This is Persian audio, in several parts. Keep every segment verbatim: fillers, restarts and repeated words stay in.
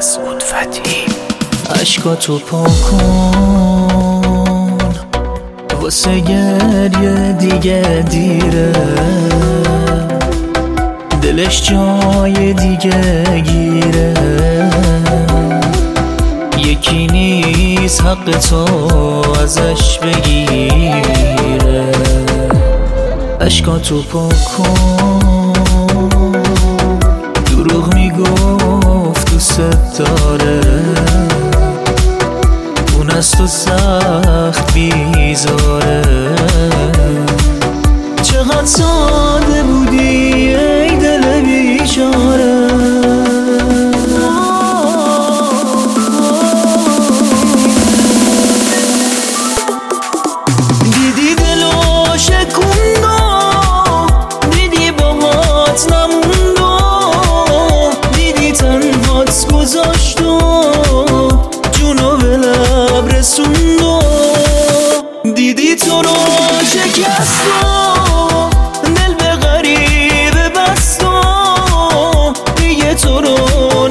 مسعود فتحی. عشقاتو پاک کن واسه گریه دیگه دیره، دلش جای دیگه گیره، یکی نیست حق تو ازش بگیره. عشقاتو پاک کن، دروغ میگفت دوست داره، اون از تو سخت بیزاره. چقدر ساده بودی ای دل بیچاره، دیدی دلو شکوندو، دیدی باهات نموندو، دیدی تنهات گذاشتو، جونو به لب رسوندو، دیدی تو رو شکستو، دل به غریبه بستو، دیگه تو رو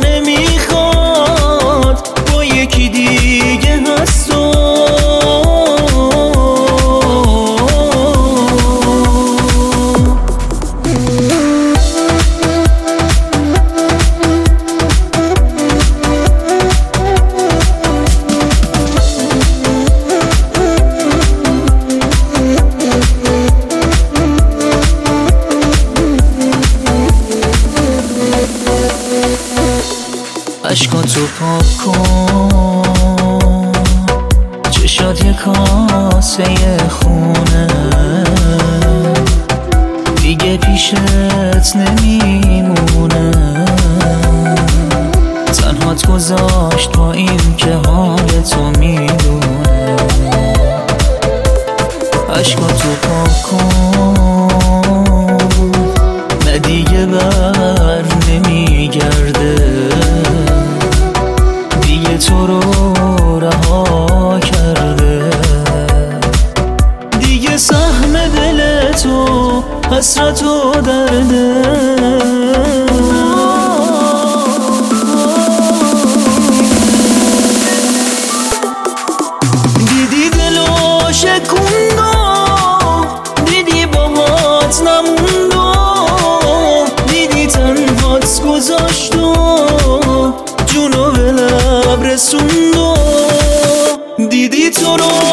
نمیخواد، با یکی دیگه هستو. عشقاتو پاک کن، چشات یه کاسه خونه، دیگه پیشت نمیمونه، تنهات گذاشت با این که حال تو میدونه. عشقاتو پاک کن، نه دیگه بر نمیگرده، دیگه تو رو رها کرده، دیگه سهم دل تو حسرت و درده. دیدی دلو شکوندو، دیدی باهات نموندو، دیدی تنهات گذاشتو، جونو به لب رسوندو، دیدی تو رو